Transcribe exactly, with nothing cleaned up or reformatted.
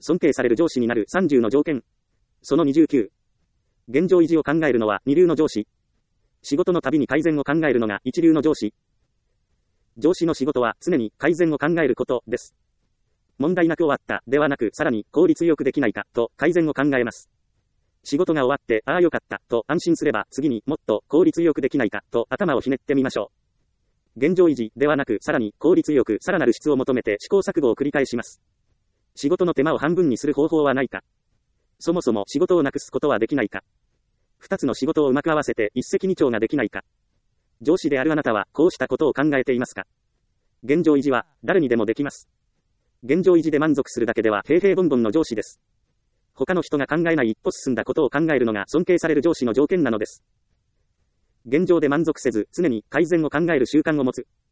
尊敬される上司になるさんじゅうの条件。そのにじゅうきゅう。現状維持を考えるのは二流の上司。仕事のたびに改善を考えるのが一流の上司。上司の仕事は常に改善を考えることです。問題なく終わったではなく、さらに効率よくできないかと改善を考えます。仕事が終わって、ああよかったと安心すれば、次にもっと効率よくできないかと頭をひねってみましょう。現状維持ではなく、さらに効率よくさらなる質を求めて試行錯誤を繰り返します。仕事の手間を半分にする方法はないか。そもそも仕事をなくすことはできないか。二つの仕事をうまく合わせて一石二鳥ができないか。上司であるあなたはこうしたことを考えていますか。現状維持は誰にでもできます。現状維持で満足するだけでは平々凡々の上司です。他の人が考えない一歩進んだことを考えるのが尊敬される上司の条件なのです。現状で満足せず常に改善を考える習慣を持つ。